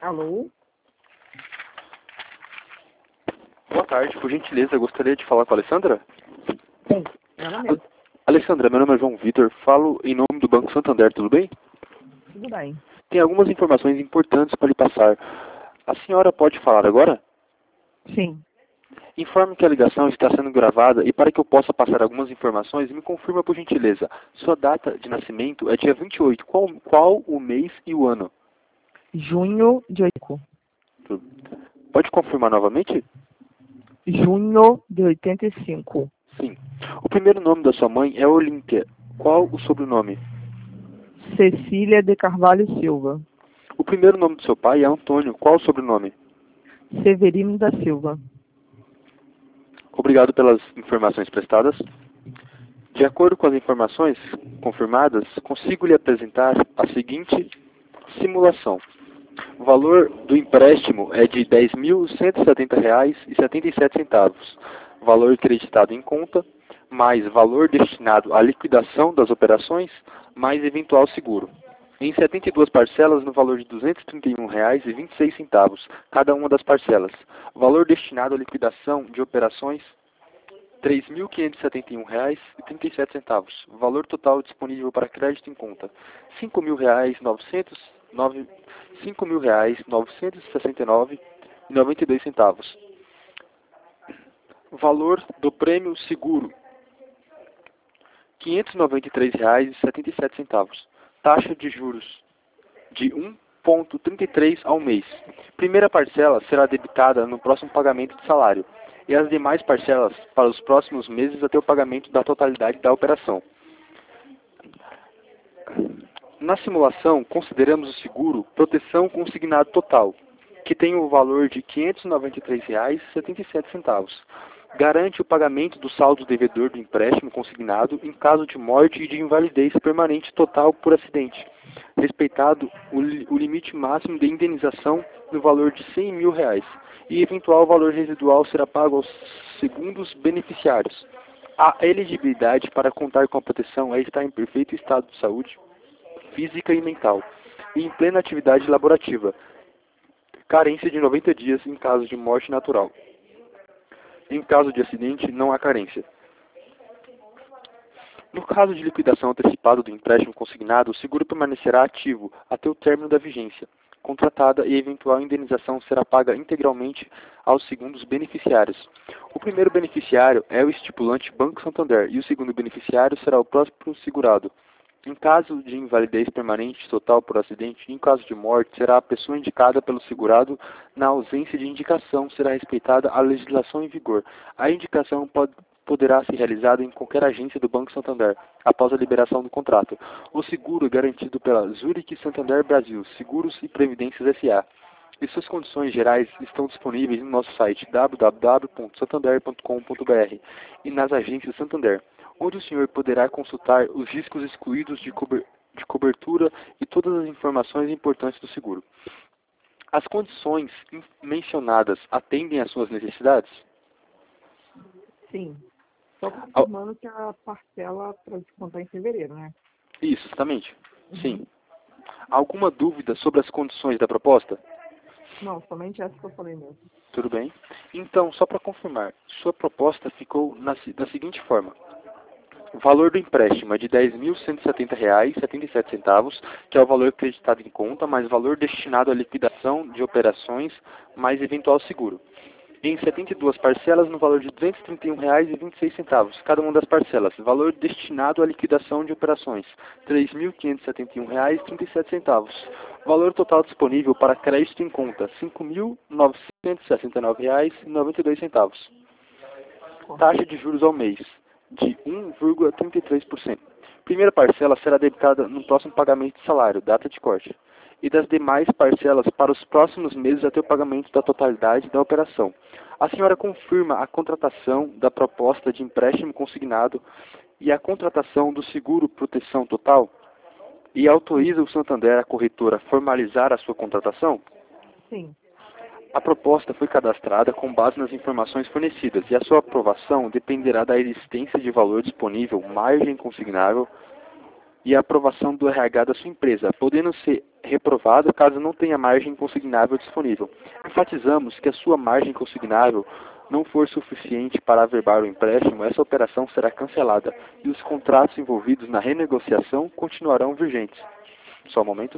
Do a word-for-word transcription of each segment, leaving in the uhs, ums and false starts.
Alô? Boa tarde, por gentileza, eu gostaria de falar com a Alessandra? Sim, ela mesmo. Alessandra, meu nome é João Vitor, falo em nome do Banco Santander, tudo bem? Tudo bem. Tem algumas informações importantes para lhe passar. A senhora pode falar agora? Sim. Informe que a ligação está sendo gravada e para que eu possa passar algumas informações, me confirma por gentileza. Sua data de nascimento é dia vinte e oito. Qual, qual o mês e o ano? Junho de oitenta. Pode confirmar novamente? Junho de oitenta e cinco. Sim. O primeiro nome da sua mãe é Olímpia. Qual o sobrenome? Cecília de Carvalho Silva. O primeiro nome do seu pai é Antônio. Qual o sobrenome? Severino da Silva. Obrigado pelas informações prestadas. De acordo com as informações confirmadas, consigo lhe apresentar a seguinte simulação. O valor do empréstimo é de dez mil cento e setenta reais e setenta e sete centavos. Valor creditado em conta, mais valor destinado à liquidação das operações, mais eventual seguro. Em setenta e duas parcelas no valor de duzentos e trinta e um reais e vinte e seis centavos, cada uma das parcelas. Valor destinado à liquidação de operações, três mil quinhentos e setenta e um reais e trinta e sete centavos. Valor total disponível para crédito em conta, cinco mil reais novecentos cinco mil reais novecentos e sessenta e nove reais e noventa e dois centavos. Valor do prêmio seguro, quinhentos e noventa e três reais e setenta e sete centavos. Taxa de juros de um vírgula trinta e três ao mês. Primeira parcela será debitada no próximo pagamento de salário e as demais parcelas para os próximos meses até o pagamento da totalidade da operação. Na simulação, consideramos o seguro proteção consignado total, que tem o valor de quinhentos e noventa e três reais e setenta e sete centavos. Garante o pagamento do saldo devedor do empréstimo consignado em caso de morte e de invalidez permanente total por acidente, respeitado o, li o limite máximo de indenização no valor de cem mil reais, e eventual valor residual será pago aos segundos beneficiários. A elegibilidade para contar com a proteção é estar em perfeito estado de saúde física e mental, e em plena atividade laborativa. Carência de noventa dias em caso de morte natural. Em caso de acidente, não há carência. No caso de liquidação antecipada do empréstimo consignado, o seguro permanecerá ativo até o término da vigência contratada e eventual indenização será paga integralmente aos segundos beneficiários. O primeiro beneficiário é o estipulante Banco Santander e o segundo beneficiário será o próprio segurado. Em caso de invalidez permanente total por acidente e em caso de morte, será a pessoa indicada pelo segurado. Na ausência de indicação, será respeitada a legislação em vigor. A indicação pode, poderá ser realizada em qualquer agência do Banco Santander, após a liberação do contrato. O seguro é garantido pela Zurich Santander Brasil, Seguros e Previdências S A E suas condições gerais estão disponíveis no nosso site w w w ponto santander ponto com ponto b r e nas agências Santander, onde o senhor poderá consultar os riscos excluídos de, cober de cobertura e todas as informações importantes do seguro. As condições mencionadas atendem às suas necessidades? Sim. Só confirmando que a parcela para descontar em fevereiro, né? Isso, justamente. Uhum. Sim. Alguma dúvida sobre as condições da proposta? Não, somente essa que eu falei mesmo. Tudo bem. Então, só para confirmar, sua proposta ficou na, da seguinte forma. O valor do empréstimo é de dez mil cento e setenta reais e setenta e sete centavos, que é o valor acreditado em conta, mais valor destinado à liquidação de operações, mais eventual seguro. Em setenta e duas parcelas no valor de duzentos e trinta e um reais e vinte e seis centavos, cada uma das parcelas. Valor destinado à liquidação de operações, três mil quinhentos e setenta e um reais e trinta e sete centavos. Valor total disponível para crédito em conta, cinco mil novecentos e sessenta e nove reais e noventa e dois centavos. Taxa de juros ao mês, de um vírgula trinta e três por cento. Primeira parcela será debitada no próximo pagamento de salário, data de corte, e das demais parcelas para os próximos meses até o pagamento da totalidade da operação. A senhora confirma a contratação da proposta de empréstimo consignado e a contratação do seguro proteção total e autoriza o Santander, a corretora, a formalizar a sua contratação? Sim. A proposta foi cadastrada com base nas informações fornecidas e a sua aprovação dependerá da existência de valor disponível, margem consignável e a aprovação do R H da sua empresa, podendo ser reprovada caso não tenha margem consignável disponível. Enfatizamos que a sua margem consignável não for suficiente para averbar o empréstimo, essa operação será cancelada e os contratos envolvidos na renegociação continuarão vigentes. Só um momento.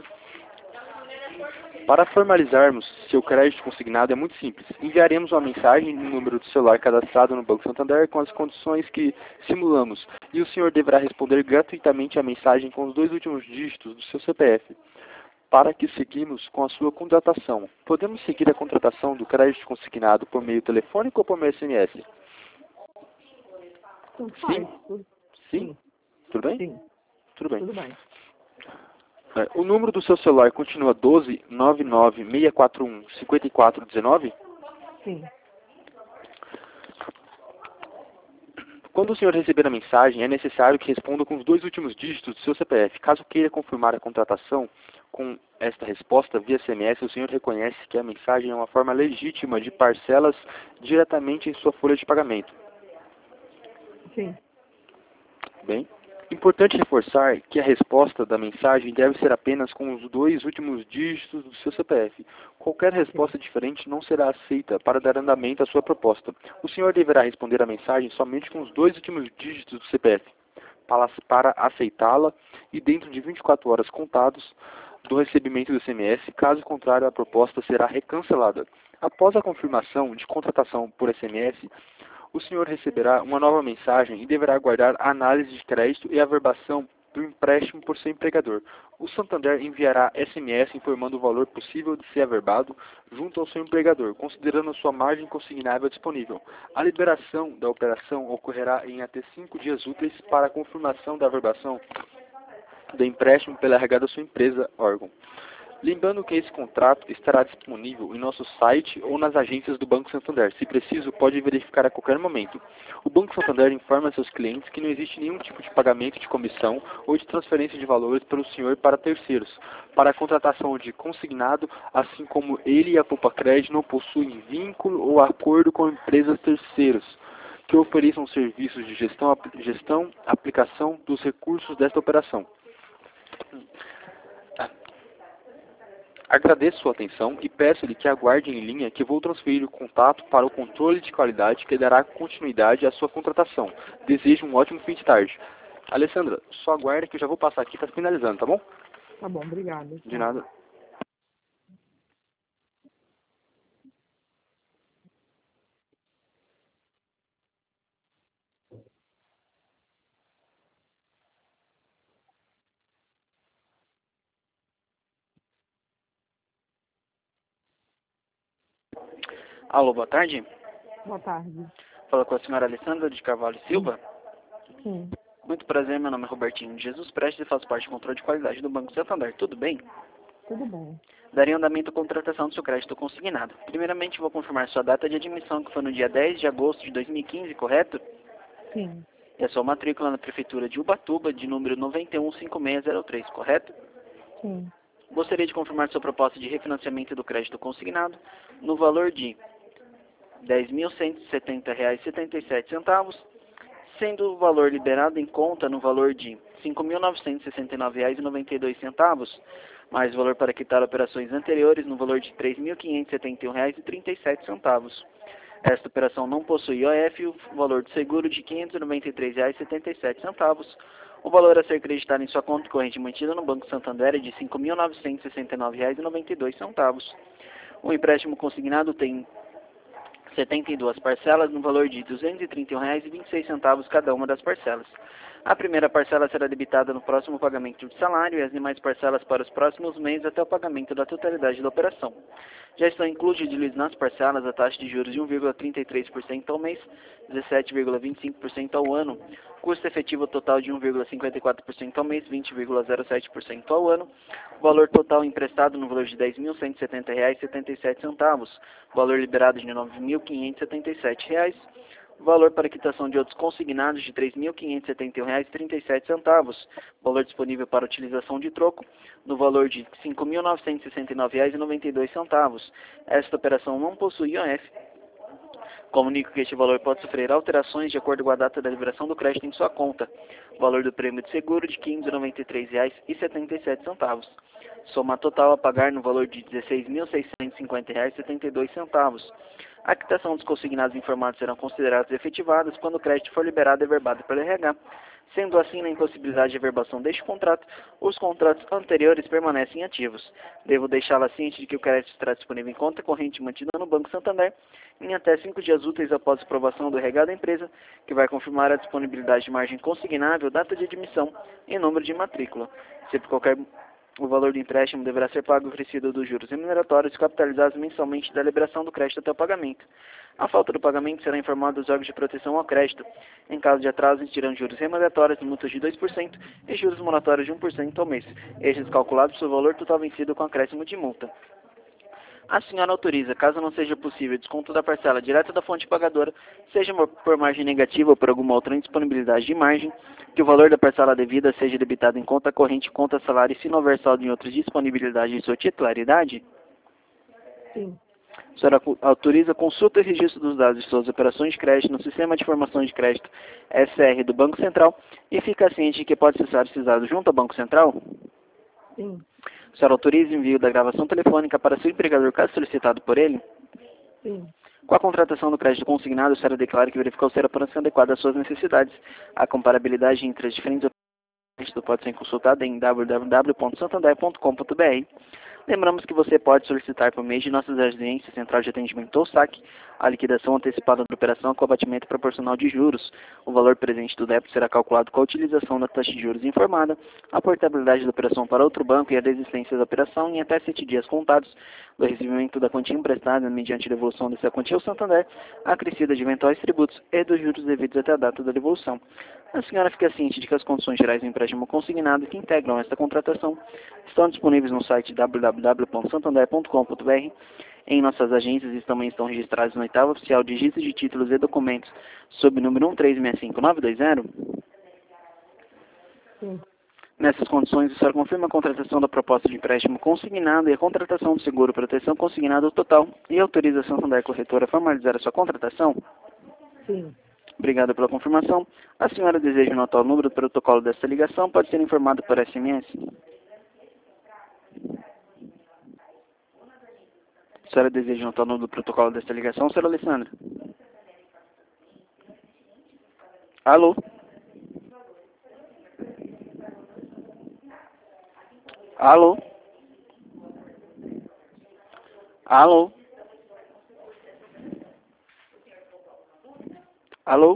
Para formalizarmos seu crédito consignado é muito simples. Enviaremos uma mensagem no número do celular cadastrado no Banco Santander com as condições que simulamos e o senhor deverá responder gratuitamente a mensagem com os dois últimos dígitos do seu C P F. Para que seguimos com a sua contratação. Podemos seguir a contratação do crédito consignado por meio telefônico ou por meio S M S? Tudo Sim? faz, tudo- Sim? Sim, Tudo bem? sim, Tudo bem. tudo bem. É, o número do seu celular continua doze, nove nove, seis quatro um, cinco quatro um nove? Sim, Quando o senhor receber a mensagem, é necessário que responda com os dois últimos dígitos do seu C P F. Caso queira confirmar a contratação com esta resposta via S M S, o senhor reconhece que a mensagem é uma forma legítima de parcelas diretamente em sua folha de pagamento. sim, Bem, importante reforçar que a resposta da mensagem deve ser apenas com os dois últimos dígitos do seu C P F. Qualquer resposta diferente não será aceita para dar andamento à sua proposta. O senhor deverá responder a mensagem somente com os dois últimos dígitos do C P F para, para aceitá-la e dentro de vinte e quatro horas contados do recebimento do S M S, caso contrário a proposta será recancelada. Após a confirmação de contratação por S M S, o senhor receberá uma nova mensagem e deverá aguardar a análise de crédito e a averbação do empréstimo por seu empregador. O Santander enviará S M S informando o valor possível de ser averbado junto ao seu empregador, considerando a sua margem consignável disponível. A liberação da operação ocorrerá em até cinco dias úteis para a confirmação da averbação do empréstimo pela R H da sua empresa, órgão. Lembrando que esse contrato estará disponível em nosso site ou nas agências do Banco Santander. Se preciso, pode verificar a qualquer momento. O Banco Santander informa seus clientes que não existe nenhum tipo de pagamento de comissão ou de transferência de valores pelo senhor para terceiros. Para a contratação de consignado, assim como ele e a Poupa Crédito não possuem vínculo ou acordo com empresas terceiros que ofereçam serviços de gestão, gestão, aplicação dos recursos desta operação. Agradeço sua atenção e peço-lhe que aguarde em linha que vou transferir o contato para o controle de qualidade que dará continuidade à sua contratação. Desejo um ótimo fim de tarde. Alessandra, só aguarda que eu já vou passar aqui, está finalizando, tá bom? tá bom, obrigada. De nada. Alô, boa tarde. Boa tarde. Fala com a senhora Alessandra de Carvalho Silva. Sim, Muito prazer, meu nome é Robertinho de Jesus Prestes e faço parte do controle de qualidade do Banco Santander. Tudo bem? tudo bem. Daria andamento à contratação do seu crédito consignado. Primeiramente, vou confirmar sua data de admissão, que foi no dia dez de agosto de dois mil e quinze, correto? Sim, E a sua matrícula na Prefeitura de Ubatuba, de número nove um cinco seis zero três, correto? sim, Gostaria de confirmar sua proposta de refinanciamento do crédito consignado no valor de dez mil cento e setenta reais e setenta e sete centavos, sendo o valor liberado em conta no valor de cinco mil novecentos e sessenta e nove reais e noventa e dois centavos, mais o valor para quitar operações anteriores no valor de três mil quinhentos e setenta e um reais e trinta e sete centavos. Esta operação não possui I O F e o valor do seguro de quinhentos e noventa e três reais e setenta e sete centavos. O valor a ser acreditado em sua conta corrente mantida no Banco Santander é de cinco mil novecentos e sessenta e nove reais e noventa e dois centavos. O empréstimo consignado tem setenta e duas parcelas no valor de duzentos e trinta e um reais e vinte e seis centavos cada uma das parcelas. A primeira parcela será debitada no próximo pagamento de salário e as demais parcelas para os próximos meses até o pagamento da totalidade da operação. Já estão incluídos nas parcelas a taxa de juros de um vírgula trinta e três por cento ao mês, dezessete vírgula vinte e cinco por cento ao ano, custo efetivo total de um vírgula cinquenta e quatro por cento ao mês, vinte vírgula zero sete por cento ao ano, valor total emprestado no valor de dez mil cento e setenta reais e setenta e sete centavos, valor liberado de nove mil quinhentos e setenta e sete reais, valor para quitação de outros consignados de três mil quinhentos e setenta e um reais e trinta e sete centavos, valor disponível para utilização de troco, no valor de cinco mil novecentos e sessenta e nove reais e noventa e dois centavos. Esta operação não possui I O F. Comunico que este valor pode sofrer alterações de acordo com a data da liberação do crédito em sua conta. Valor do prêmio de seguro de quinhentos e noventa e três reais e setenta e sete centavos. Soma total a pagar no valor de dezesseis mil seiscentos e cinquenta reais e setenta e dois centavos. A quitação dos consignados informados serão consideradas efetivadas quando o crédito for liberado e averbado pelo R H. Sendo assim, na impossibilidade de averbação deste contrato, os contratos anteriores permanecem ativos. Devo deixá-la ciente de que o crédito estará disponível em conta corrente mantida no Banco Santander em até cinco dias úteis após a aprovação do R H da empresa, que vai confirmar a disponibilidade de margem consignável, data de admissão e número de matrícula. Se por qualquer o valor do empréstimo deverá ser pago oferecido dos juros remuneratórios capitalizados mensalmente da liberação do crédito até o pagamento. A falta do pagamento será informado aos órgãos de proteção ao crédito. Em caso de atraso, existirão juros remuneratórios, multas de dois por cento e juros moratórios de um por cento ao mês, estes calculados sobre o valor total vencido com acréscimo de multa. A senhora autoriza, caso não seja possível, desconto da parcela direta da fonte pagadora, seja por margem negativa ou por alguma outra indisponibilidade de margem, que o valor da parcela devida seja debitado em conta corrente, conta salário e se não houver saldo em outras disponibilidades de sua titularidade? Sim. A senhora autoriza consulta e registro dos dados de suas operações de crédito no Sistema de Informação de Crédito S R do Banco Central e fica ciente de que pode acessar esses dados junto ao Banco Central? Sim. A senhora autoriza o envio da gravação telefônica para seu empregador caso solicitado por ele? Sim. Com a contratação do crédito consignado, a senhora declara que verificou ser a operação adequada às suas necessidades. A comparabilidade entre as diferentes operações pode ser consultada em w w w ponto santander ponto com ponto b r. Lembramos que você pode solicitar por meio de nossas agências Central de Atendimento ou S A C a liquidação antecipada da operação com abatimento proporcional de juros. O valor presente do débito será calculado com a utilização da taxa de juros informada, a portabilidade da operação para outro banco e a desistência da operação em até sete dias contados do recebimento da quantia emprestada mediante devolução dessa quantia ao Santander, acrescida de eventuais tributos e dos juros devidos até a data da devolução. A senhora fica ciente de que as condições gerais do empréstimo consignado que integram esta contratação estão disponíveis no site w w w ponto santander ponto com ponto b r. Em nossas agências também estão registrados no oitavo oficial de registro de títulos e documentos sob o número um três seis cinco nove dois zero. Sim. Nessas condições, a senhora confirma a contratação da proposta de empréstimo consignado e a contratação do seguro proteção consignado total e autoriza a Santander Corretora a formalizar a sua contratação? Sim. Obrigado pela confirmação. A senhora deseja anotar o número do protocolo desta ligação? Pode ser informada por S M S. A senhora deseja anotar o número do protocolo desta ligação, senhora Alessandra? Alô? Alô? Alô? Alô?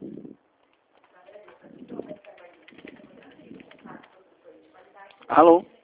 Alô?